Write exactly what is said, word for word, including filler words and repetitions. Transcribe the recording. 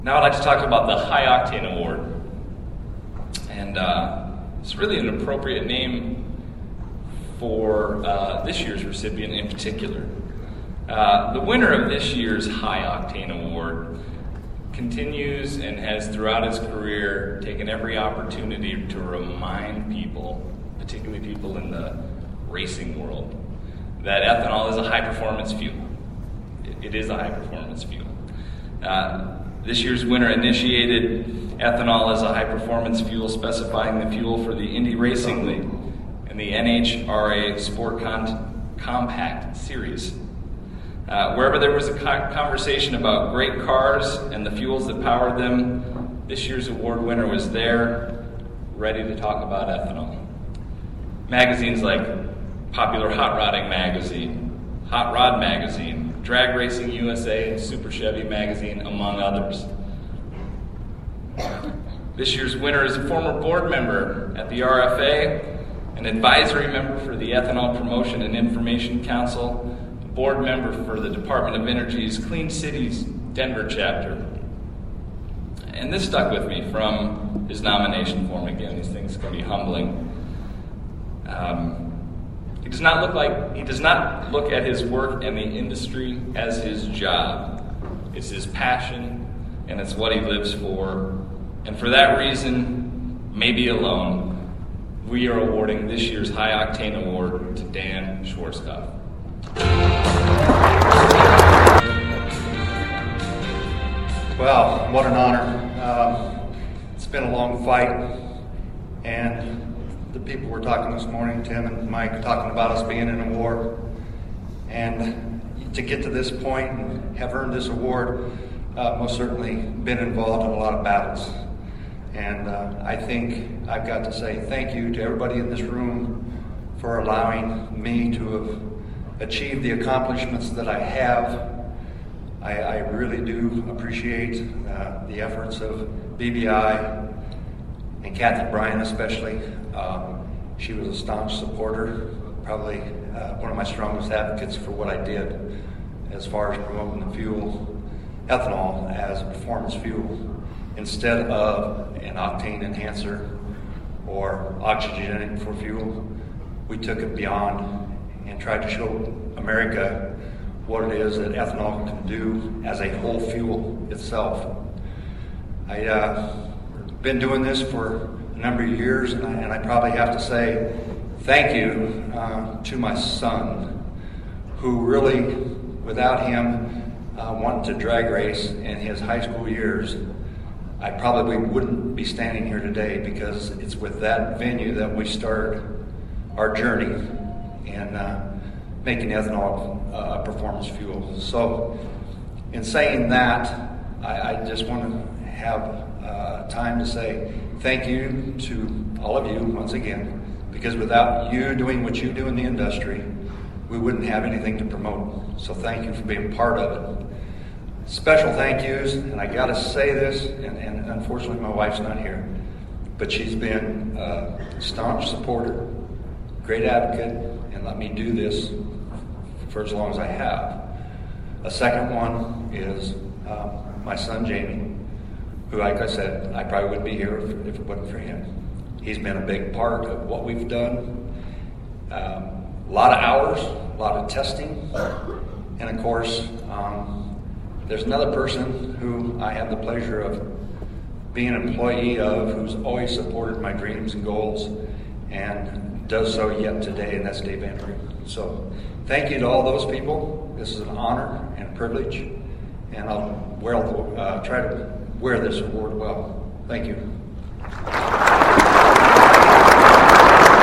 Now I'd like to talk about the High Octane Award. And uh, it's really an appropriate name for uh, this year's recipient in particular. Uh, the winner of this year's High Octane Award continues and has throughout his career taken every opportunity to remind people, particularly people in the racing world, that ethanol is a high-performance fuel. It, it is a high-performance fuel. Uh, this year's winner initiated ethanol as a high-performance fuel, specifying the fuel for the Indy Racing League and the N H R A Sport Con- Compact Series. Uh, wherever there was a co- conversation about great cars and the fuels that powered them, this year's award winner was there, ready to talk about ethanol. Magazines like Popular Hot Rodding Magazine, Hot Rod Magazine, Drag Racing U S A, and Super Chevy Magazine, among others. This year's winner is a former board member at the R F A, an advisory member for the Ethanol Promotion and Information Council, a board member for the Department of Energy's Clean Cities Denver chapter. And this stuck with me from his nomination form. Again, these things can be humbling. Um, He does not look like he does not look at his work and the industry as his job. It's his passion, and it's what he lives for. And for that reason, maybe alone, we are awarding this year's High Octane Award to Dan Schwarzkopf. Well, what an honor. Um, it's been a long fight, and the people were talking this morning, Tim and Mike, talking about us being in a war. And to get to this point and have earned this award, uh, most certainly been involved in a lot of battles. And uh, I think I've got to say thank you to everybody in this room for allowing me to have achieved the accomplishments that I have. I, I really do appreciate uh, the efforts of B B I and Kathy Bryan especially. Um, she was a staunch supporter, probably uh, one of my strongest advocates for what I did as far as promoting the fuel, ethanol, as a performance fuel instead of an octane enhancer or oxygenating for fuel. We took it beyond and tried to show America what it is that ethanol can do as a whole fuel itself. I've uh, been doing this for a number of years, and I, and I probably have to say thank you uh, to my son, who really, without him uh, wanting to drag race in his high school years, I probably wouldn't be standing here today, because it's with that venue that we started our journey in uh, making ethanol uh, a performance fuel. So in saying that, I, I just want to have uh, time to say thank you to all of you once again, because without you doing what you do in the industry, we wouldn't have anything to promote. So thank you for being part of it. Special thank yous, and I gotta say this, and, and unfortunately my wife's not here, but she's been a staunch supporter, great advocate, and let me do this for as long as I have. A second one is um, my son Jamie, who, like I said, I probably wouldn't be here if, if it wasn't for him. He's been a big part of what we've done. Um, a lot of hours, a lot of testing, and of course, um, there's another person who I have the pleasure of being an employee of, who's always supported my dreams and goals, and does so yet today, and that's Dave Andrew. So thank you to all those people. This is an honor and a privilege, and I'll wear, uh, try to wear this award well. Thank you.